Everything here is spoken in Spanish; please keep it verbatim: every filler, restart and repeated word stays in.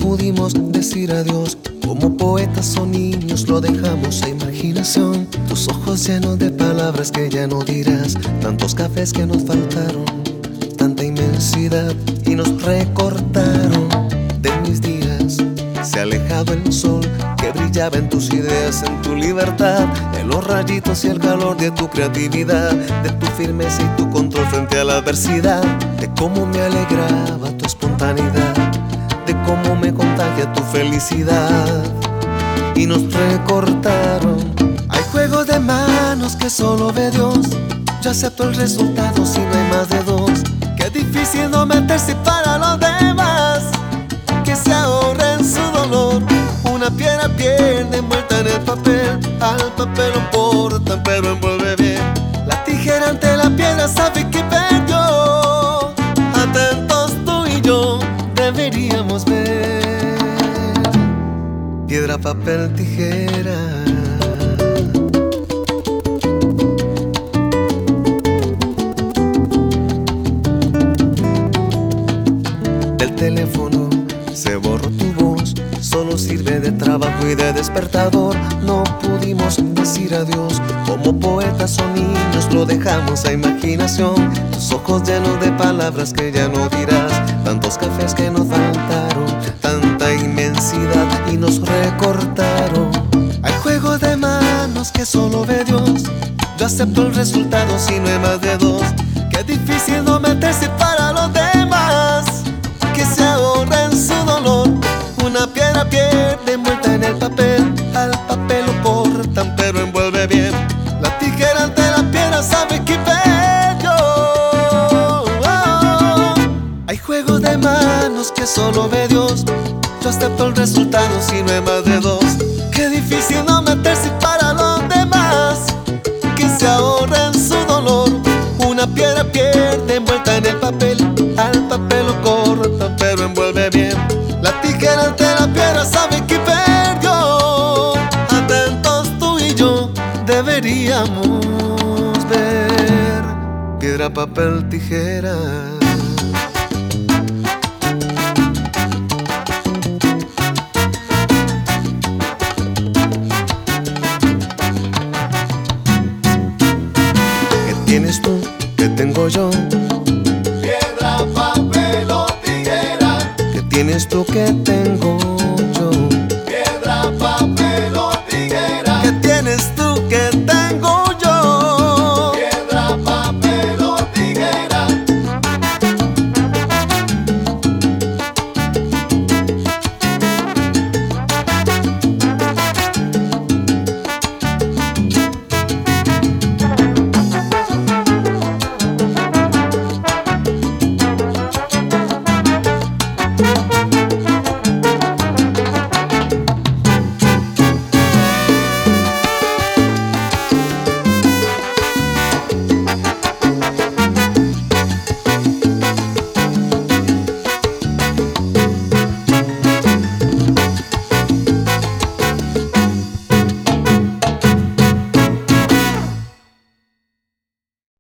pudimos decir adiós. Como poetas o niños lo dejamos a imaginación. Tus ojos llenos de palabras que ya no dirás. Tantos cafés que nos faltaron, tanta inmensidad y nos recortaron de mis días. Se ha alejado el sol que brillaba en tus ideas, en tu libertad, en los rayitos y el calor de tu creatividad, de tu firmeza y tu control frente a la adversidad, de cómo me alegraba tu espontaneidad, de cómo me contagia tu felicidad. Y nos recortaron. Hay juegos de manos que solo ve Dios. Yo acepto el resultado si no hay más de dos. Qué difícil no meterse para los demás, que se ahorren su dolor. Una piedra pierde envuelta en el papel, al papel lo portan pero envuelve bien. La tijera ante la piedra sabe que perdió. Atentos tú y yo deberíamos ver. Piedra, papel, tijera. Del teléfono se borró tu voz, solo sirve de trabajo y de despertador. No pudimos decir adiós, como poetas o niños lo dejamos a imaginación. Tus ojos llenos de palabras que ya no dirás, tantos cafés que nos faltaron, tanta inmensidad y nos recortaron. Hay juegos de manos que solo ve Dios. Yo acepto el resultado si no hay más de dos. Qué difícil no meterse para los demás, que se ahorren su dolor. Una piedra pierde envuelta en el papel, al papel lo cortan pero envuelve bien. La tijera ante la piedra sabe que perdió. Oh, hay juegos de manos que solo ve Dios. Yo acepto el resultado si no hay más de dos. Qué difícil no meterse para los demás, que se ahorren su dolor. Una piedra pierde envuelta en el papel, al papel lo cortan pero envuelve bien. La tijera ante la piedra sabe que perdió. Atentos tú y yo deberíamos ver. Piedra, papel, tijera. ¿Qué tienes tú? ¿Qué tengo yo? Piedra, papel o tijera. ¿Qué tienes tú? ¿Qué tengo yo? Piedra, papel